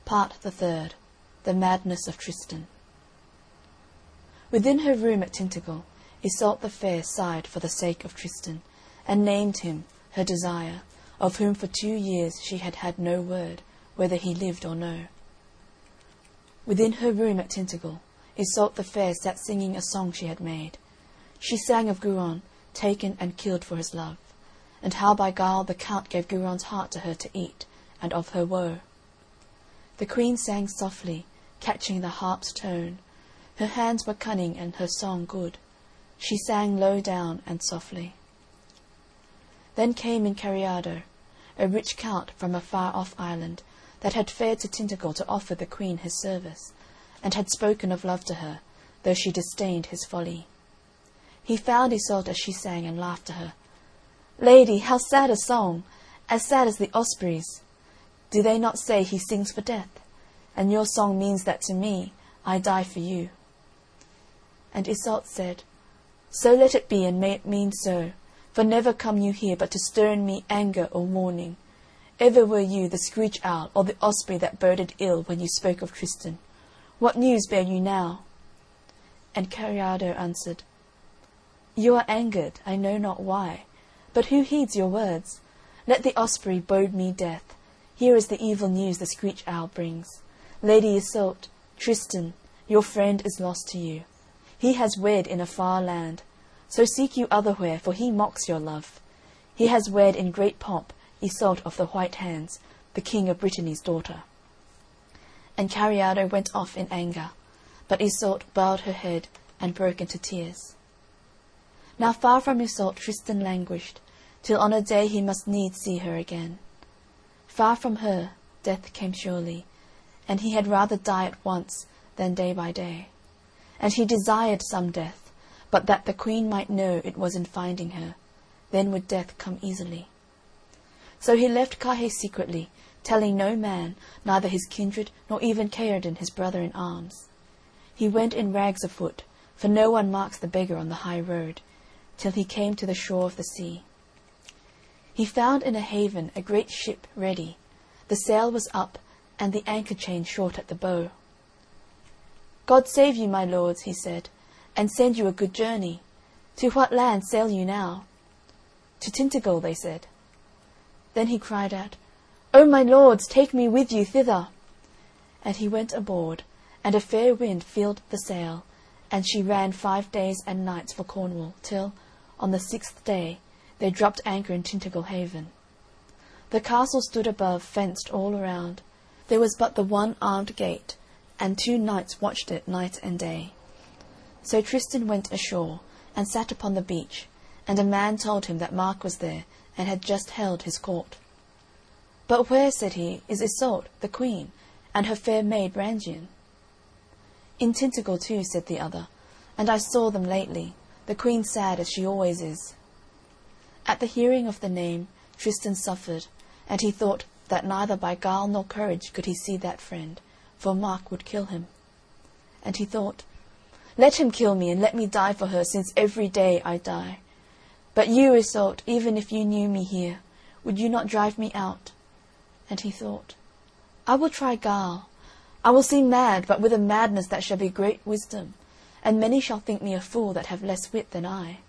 Part the Third. The Madness of Tristan. Within her room at Tintagel, Iseult the Fair sighed for the sake of Tristan, and named him her desire, of whom for 2 years she had had no word, whether he lived or no. Within her room at Tintagel, Iseult the Fair sat singing a song she had made. She sang of Guron, taken and killed for his love, and how by guile the Count gave Guron's heart to her to eat, and of her woe. The Queen sang softly, catching the harp's tone. Her hands were cunning and her song good. She sang low down and softly. Then came in Cariado, a rich count from a far-off island, that had fared to Tintagel to offer the Queen his service, and had spoken of love to her, though she disdained his folly. He found Iseult as she sang, and laughed to her. "Lady, how sad a song! As sad as the osprey's. Do they not say he sings for death? And your song means that to me, I die for you." And Iseult said, "So let it be, and may it mean so, for never come you here but to stir in me anger or mourning. Ever were you the screech owl or the osprey that boded ill when you spoke of Tristan. What news bear you now?" And Cariado answered, "You are angered, I know not why, but who heeds your words? Let the osprey bode me death. Here is the evil news the screech owl brings. Lady Iseult, Tristan, your friend is lost to you. He has wed in a far land. So seek you otherwhere, for he mocks your love. He has wed in great pomp Iseult of the White Hands, the King of Brittany's daughter." And Cariado went off in anger, but Iseult bowed her head and broke into tears. Now far from Iseult Tristan languished, till on a day he must needs see her again. Far from her, death came surely, and he had rather die at once than day by day. And he desired some death, but that the Queen might know it was in finding her, then would death come easily. So he left Carhaix secretly, telling no man, neither his kindred nor even Kaherdin his brother-in-arms. He went in rags afoot, for no one marks the beggar on the high road, till he came to the shore of the sea. He found in a haven a great ship ready. The sail was up, and the anchor chain short at the bow. "God save you, my lords," he said, "and send you a good journey. To what land sail you now?" "To Tintagel," they said. Then he cried out, "O my lords, take me with you thither." And he went aboard, and a fair wind filled the sail, and she ran 5 days and nights for Cornwall, till, on the 6th day, they dropped anchor in Tintagel haven. The castle stood above, fenced all around. There was but the one armed gate, and 2 knights watched it night and day. So Tristan went ashore, and sat upon the beach, and a man told him that Mark was there, and had just held his court. "But where," said he, "is Iseult, the Queen, and her fair maid Brangien?" "In Tintagel too," said the other, "and I saw them lately, the Queen sad as she always is." At the hearing of the name, Tristan suffered, and he thought that neither by guile nor courage could he see that friend, for Mark would kill him. And he thought, "Let him kill me, and let me die for her, since every day I die. But you, Iseult, even if you knew me here, would you not drive me out?" And he thought, "I will try guile. I will seem mad, but with a madness that shall be great wisdom, and many shall think me a fool that have less wit than I."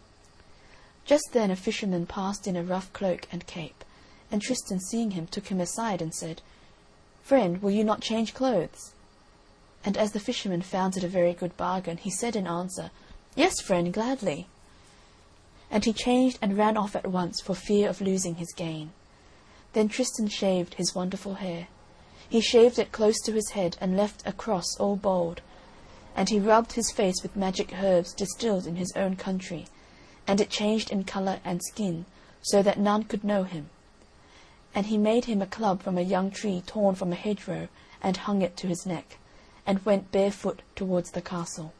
Just then a fisherman passed in a rough cloak and cape, and Tristan, seeing him, took him aside and said, "Friend, will you not change clothes?" And as the fisherman found it a very good bargain, he said in answer, "Yes, friend, gladly." And he changed and ran off at once for fear of losing his gain. Then Tristan shaved his wonderful hair. He shaved it close to his head and left a cross all bald, and he rubbed his face with magic herbs distilled in his own country, and it changed in colour and skin, so that none could know him. And he made him a club from a young tree torn from a hedgerow, and hung it to his neck, and went barefoot towards the castle.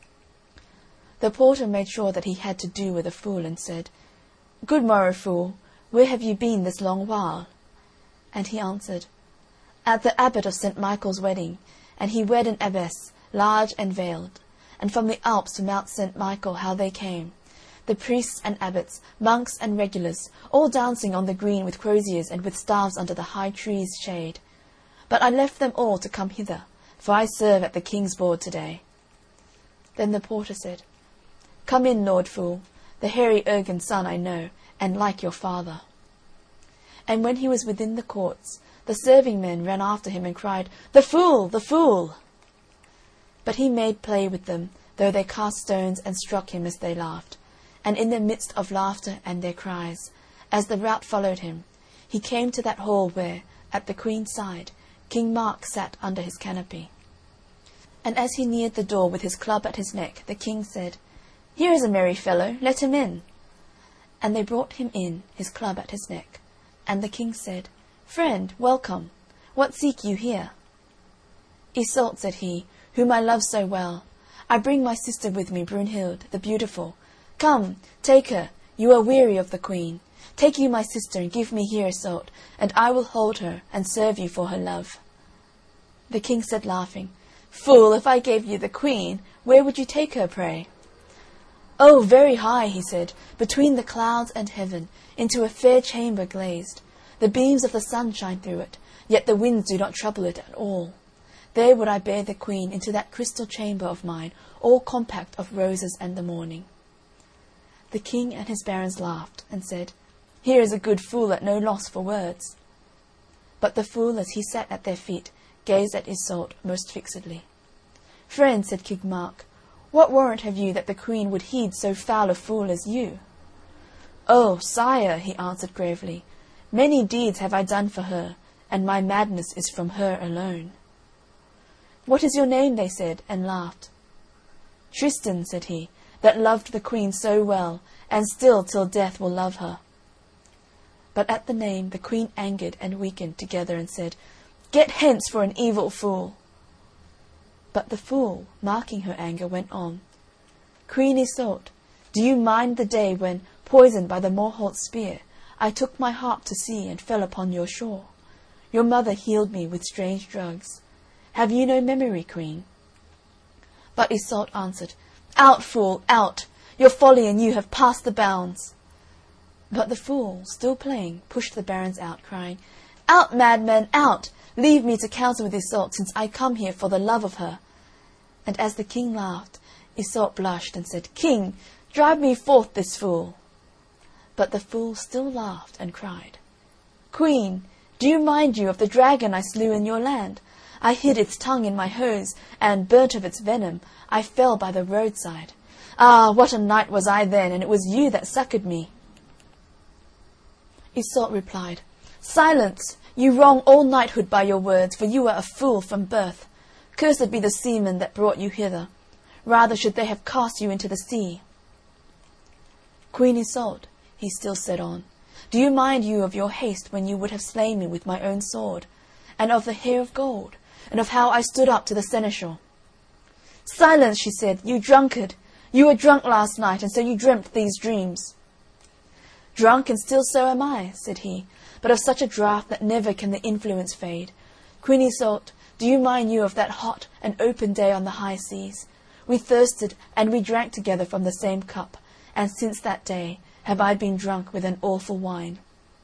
The porter made sure that he had to do with a fool, and said, "Good morrow, fool, where have you been this long while?" And he answered, "At the abbot of St. Michael's wedding, and he wed an abbess, large and veiled. And from the Alps to Mount St. Michael how they came, the priests and abbots, monks and regulars, all dancing on the green with croziers and with staves under the high trees' shade. but I left them all to come hither, for I serve at the king's board to-day. Then the porter said, Come in, Lord Fool, the hairy Urgan's son I know, and like your father. And when he was within the courts, the serving men ran after him and cried, The fool! The fool! But he made play with them, though they cast stones and struck him as they laughed. And in the midst of laughter and their cries, as the rout followed him, he came to that hall where, at the Queen's side, King Mark sat under his canopy. And as he neared the door with his club at his neck, the King said, Here is a merry fellow, let him in. And they brought him in, his club at his neck. And the King said, Friend, welcome. What seek you here? Iseult, said he, whom I love so well. I bring my sister with me, Brunhild, the beautiful. Come, take her, you are weary of the Queen. Take you my sister, and give me here Iseult, and I will hold her, and serve you for her love. The King said, laughing, Fool, if I gave you the Queen, where would you take her, pray? Oh, very high, he said, between the clouds and heaven, into a fair chamber glazed. The beams of the sun shine through it, yet the winds do not trouble it at all. There would I bear the Queen into that crystal chamber of mine, all compact of roses and the morning. The King and his barons laughed, and said, Here is a good fool at no loss for words. But the fool, as he sat at their feet, gazed at Iseult most fixedly. Friend, said King Mark, what warrant have you that the Queen would heed so foul a fool as you? Oh, sire, he answered gravely, many deeds have I done for her, and my madness is from her alone. What is your name, they said, and laughed. Tristan, said he, that loved the Queen so well, and still till death will love her. But at the name the Queen angered and weakened together, and said, Get hence for an evil fool. But the fool, marking her anger, went on, Queen Iseult, do you mind the day when, poisoned by the Morholt spear, I took my harp to sea and fell upon your shore? Your mother healed me with strange drugs. Have you no memory, Queen? But Iseult answered, Out, fool, out! Your folly and you have passed the bounds. But the fool, still playing, pushed the barons out, crying, Out, madman, out! Leave me to counsel with Iseult, since I come here for the love of her. And as the King laughed, Iseult blushed and said, King, drive me forth this fool. But the fool still laughed and cried, Queen, do you mind you of the dragon I slew in your land? I hid its tongue in my hose, and, burnt of its venom, I fell by the roadside. Ah, what a knight was I then, and it was you that succoured me. Iseult replied, Silence! You wrong all knighthood by your words, for you are a fool from birth. Cursed be the seamen that brought you hither. Rather should they have cast you into the sea. Queen Iseult, he still said on, do you mind you of your haste when you would have slain me with my own sword, and of the hair of gold, and of how I stood up to the seneschal? Silence, she said, you drunkard! You were drunk last night, and so you dreamt these dreams. Drunk, and still so am I, said he, but of such a draught that never can the influence fade. Queen Iseult, do you mind you of that hot and open day on the high seas? We thirsted, and we drank together from the same cup, and since that day have I been drunk with an awful wine.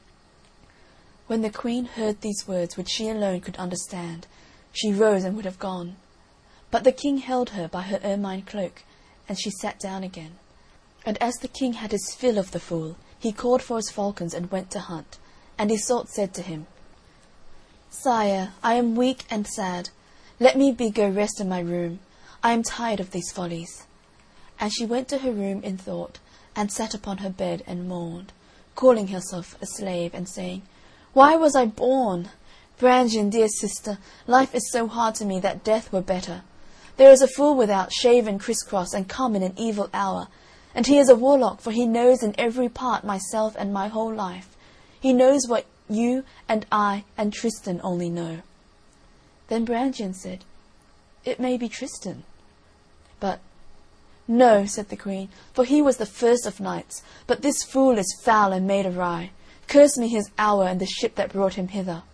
When the Queen heard these words, which she alone could understand, she rose and would have gone. But the King held her by her ermine cloak, and she sat down again. And as the King had his fill of the fool, he called for his falcons and went to hunt. And Iseult said to him, Sire, I am weak and sad. Let me go rest in my room. I am tired of these follies. And she went to her room in thought, and sat upon her bed and mourned, calling herself a slave, and saying, Why was I born? Brangien, dear sister, life is so hard to me that death were better. There is a fool without, shaven criss-cross, and come in an evil hour. And he is a warlock, for he knows in every part myself and my whole life. He knows what you and I and Tristan only know. Then Brangien said, It may be Tristan. But, No, said the Queen, for he was the first of knights, but this fool is foul and made awry. Curse me his hour and the ship that brought him hither.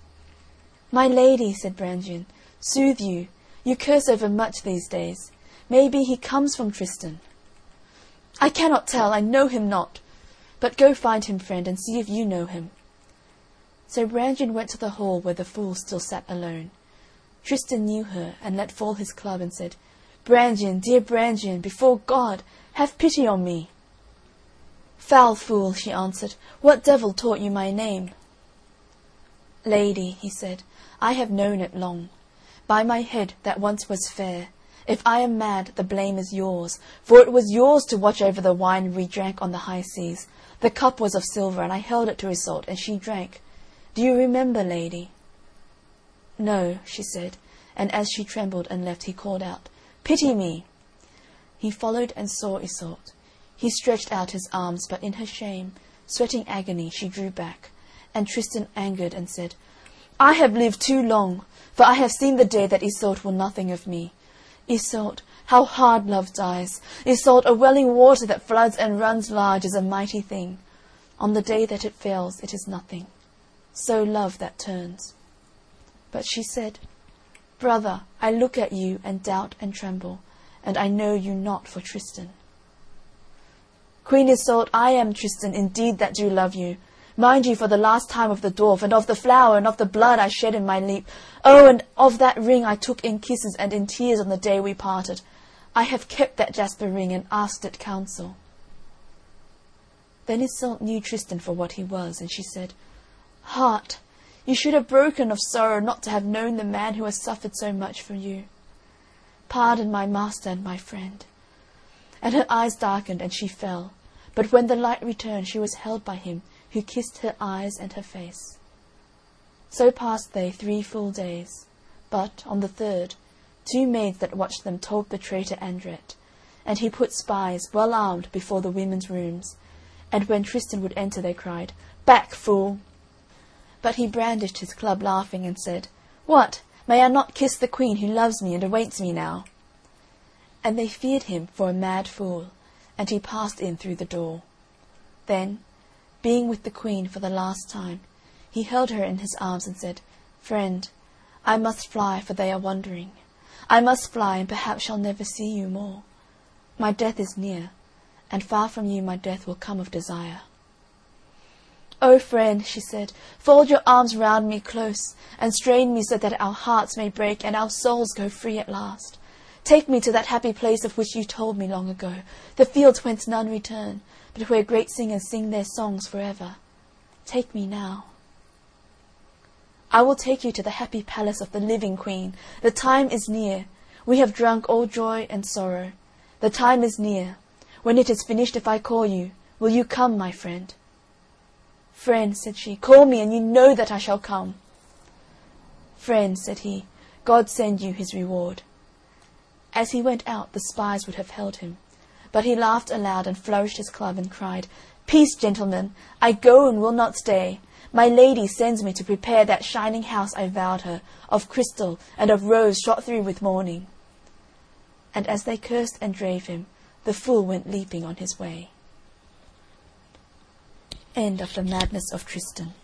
My lady, said Brangien, soothe you. You curse over much these days. Maybe he comes from Tristan. I cannot tell, I know him not. But go find him, friend, and see if you know him. So Brangien went to the hall where the fool still sat alone. Tristan knew her, and let fall his club, and said, "Brangien, dear Brangien, before God, have pity on me." "Foul fool," she answered, "what devil taught you my name?" "Lady," he said, "I have known it long. By my head that once was fair, if I am mad, the blame is yours, for it was yours to watch over the wine we drank on the high seas. The cup was of silver, and I held it to Iseult, and she drank. Do you remember, lady?" "No," she said, and as she trembled and left, he called out, "Pity me!" He followed and saw Iseult. He stretched out his arms, but in her shame, sweating agony, she drew back, and Tristan angered and said, "I have lived too long, for I have seen the day that Iseult will nothing of me. Iseult, how hard love dies! Iseult, a welling water that floods and runs large is a mighty thing. On the day that it fails, it is nothing. So love that turns." But she said, "Brother, I look at you and doubt and tremble, and I know you not for Tristan." "Queen Iseult, I am Tristan indeed that do love you. Mind you for the last time of the dwarf, and of the flower, and of the blood I shed in my leap. Oh, and of that ring I took in kisses and in tears on the day we parted. I have kept that jasper ring and asked it counsel." Then Iseult knew Tristan for what he was, and she said, "Heart, you should have broken of sorrow not to have known the man who has suffered so much for you. Pardon my master and my friend." And her eyes darkened, and she fell. But when the light returned, she was held by him, who kissed her eyes and her face. So passed they 3 full days. But, on the 3rd, 2 maids that watched them told the traitor Andret, and he put spies, well armed, before the women's rooms. And when Tristan would enter, they cried, "Back, fool!" But he brandished his club, laughing, and said, "What, may I not kiss the queen who loves me and awaits me now?" And they feared him for a mad fool, and he passed in through the door. Then, being with the queen for the last time, he held her in his arms and said, "Friend, I must fly, for they are wandering. I must fly, and perhaps shall never see you more. My death is near, and far from you my death will come of desire." "O friend," she said, "fold your arms round me close, and strain me so that our hearts may break and our souls go free at last. Take me to that happy place of which you told me long ago, the fields whence none return, but where great singers sing their songs for ever. Take me now." "I will take you to the happy palace of the living queen. The time is near. We have drunk all joy and sorrow. The time is near. When it is finished, if I call you, will you come, my friend?" "Friend," said she, "call me, and you know that I shall come." "Friend," said he, "God send you his reward." As he went out, the spies would have held him, but he laughed aloud and flourished his club and cried, "Peace, gentlemen! I go and will not stay. My lady sends me to prepare that shining house I vowed her, of crystal and of rose shot through with morning." And as they cursed and drave him, the fool went leaping on his way. End of The Madness of Tristan.